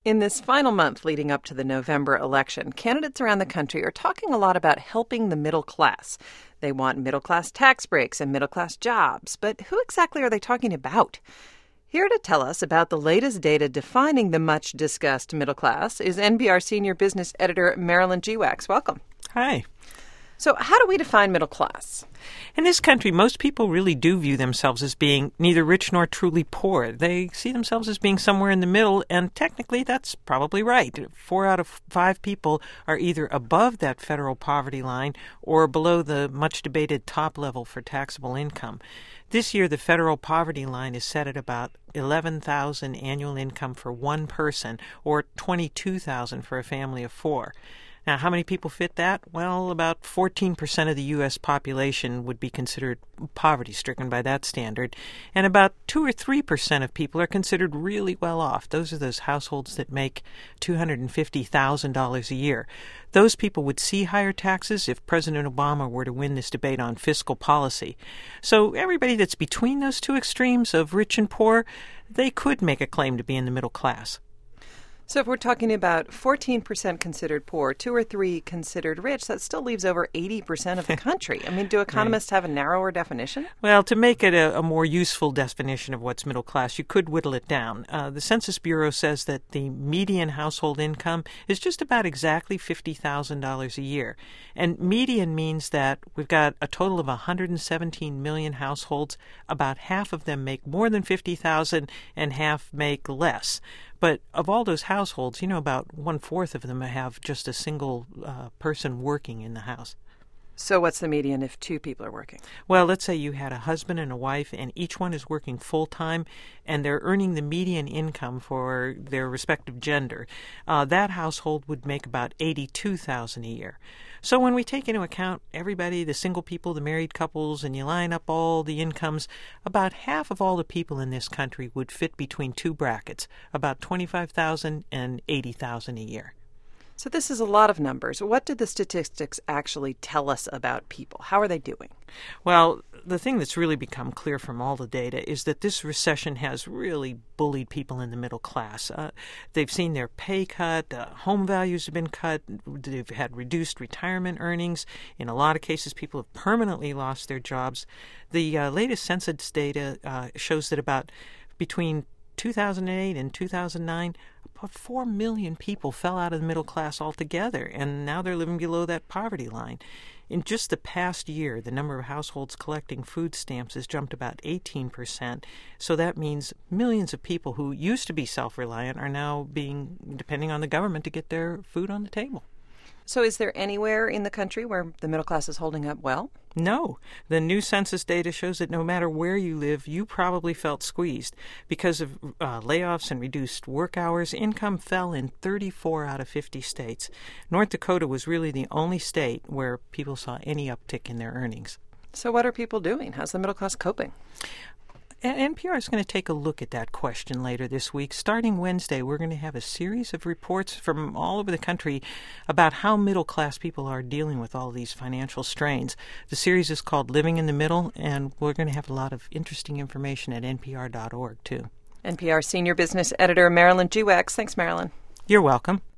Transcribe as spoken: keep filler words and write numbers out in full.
In this final month leading up to the November election, candidates around the country are talking a lot about helping the middle class. They want middle-class tax breaks and middle-class jobs. But who exactly are they talking about? Here to tell us about the latest data defining the much-discussed middle class is N P R senior business editor Marilyn Geewax. Welcome. Hi. So how do we define middle class? In this country, most people really do view themselves as being neither rich nor truly poor. They see themselves as being somewhere in the middle, and technically that's probably right. Four out of five people are either above that federal poverty line or below the much-debated top level for taxable income. This year, the federal poverty line is set at about eleven thousand dollars annual income for one person, or twenty-two thousand dollars for a family of four. Now, how many people fit that? Well, about fourteen percent of the U S population would be considered poverty-stricken by that standard, and about two or three percent of people are considered really well off. Those are those households that make two hundred fifty thousand dollars a year. Those people would see higher taxes if President Obama were to win this debate on fiscal policy. So everybody that's between those two extremes of rich and poor, they could make a claim to be in the middle class. So if we're talking about fourteen percent considered poor, two or three considered rich, that still leaves over eighty percent of the country. I mean, do economists right. have a narrower definition? Well, to make it a, a more useful definition of what's middle class, you could whittle it down. Uh, the Census Bureau says that the median household income is just about exactly fifty thousand dollars a year. And median means that we've got a total of one hundred seventeen million households. About half of them make more than fifty thousand dollars and half make less. But of all those households, you know, about one-fourth of them have just a single uh, person working in the house. So what's the median if two people are working? Well, let's say you had a husband and a wife, and each one is working full-time, and they're earning the median income for their respective gender. Uh, that household would make about eighty-two thousand dollars a year. So when we take into account everybody, the single people, the married couples, and you line up all the incomes, about half of all the people in this country would fit between two brackets, about twenty-five thousand dollars and eighty thousand dollars a year. So this is a lot of numbers. What did the statistics actually tell us about people? How are they doing? Well, the thing that's really become clear from all the data is that this recession has really bullied people in the middle class. Uh, they've seen their pay cut, uh, home values have been cut, they've had reduced retirement earnings. In a lot of cases, people have permanently lost their jobs. The uh, latest census data uh, shows that about between two thousand eight and two thousand nine, about four million people fell out of the middle class altogether, and now they're living below that poverty line. In just the past year, the number of households collecting food stamps has jumped about eighteen percent. So that means millions of people who used to be self-reliant are now being depending on the government to get their food on the table. So is there anywhere in the country where the middle class is holding up well? No. The new census data shows that no matter where you live, you probably felt squeezed. Because of uh, layoffs and reduced work hours, income fell in thirty-four out of fifty states. North Dakota was really the only state where people saw any uptick in their earnings. So what are people doing? How's the middle class coping? N P R is going to take a look at that question later this week. Starting Wednesday, we're going to have a series of reports from all over the country about how middle-class people are dealing with all these financial strains. The series is called Living in the Middle, and we're going to have a lot of interesting information at N P R dot org, too. N P R senior business editor Marilyn Geewax. Thanks, Marilyn. You're welcome.